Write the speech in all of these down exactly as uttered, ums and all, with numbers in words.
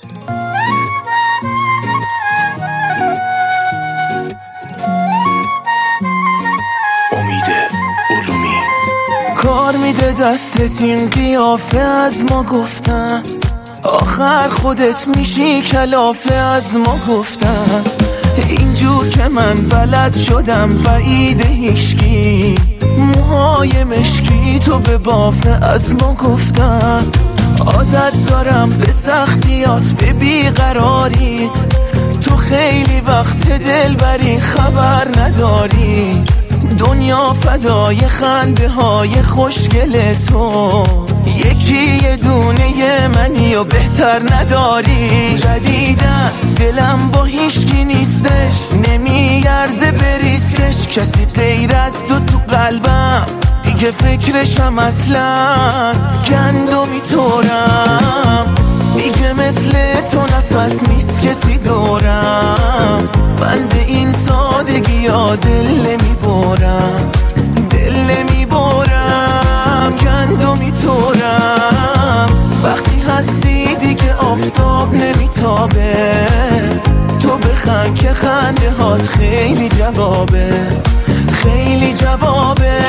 کار میده دستت این قیافه از ما گفتن، آخر خودت میشی کلافه از ما گفتن. اینجور که من بلد شدم بعید هیشکی، موهای مشکی تو به بافه از ما گفتن. عادت دارم به سختیات به بیقراریت، تو خیلی وقت دل بری خبر نداری. دنیا فدای خنده های خوشگل تو، یکی یه دونه منی و بهتر نداری. جدیدن دلم با هیچکی نیستش، نمیارزه بریسکش. کسی غیر از تو تو قلبم دیگه فکرشم اصلا. گندمی طورم دیگه مثل تو نفس نیست کسی دورم. من به این سادگی ها دل نمیبرم، دل نمیبرم. گندمی طورم وقتی هستی دیگه آفتاب نمیتابه. تو بخند که خنده هات خیلی جوابه، خیلی جوابه.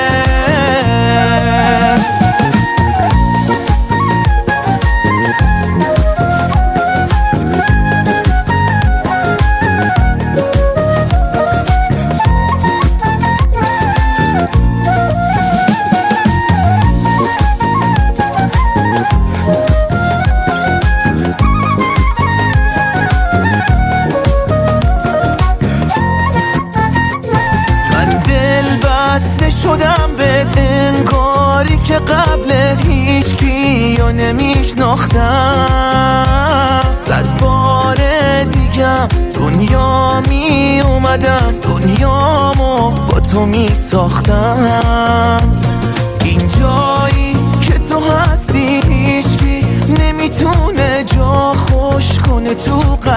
شدم بهت انگاری که قبلت هیچ کیو نمیشناختم. صد بار دیگم دنیا می اومدم، دنیامو با تو می ساختم. این جایی که تو هستی هیچکی نمیتونه جا خوش کنه تو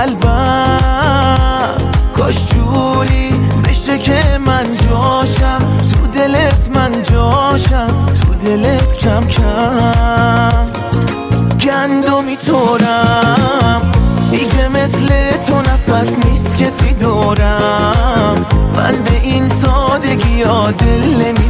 قلبم. کاش جوری بشه که من جاشم تو دلت، من جاشم تو دلت کم کم. گندمی طورم دیگه مثل تو نفس نیست کسی دورم. من به این سادگی ها دل نمی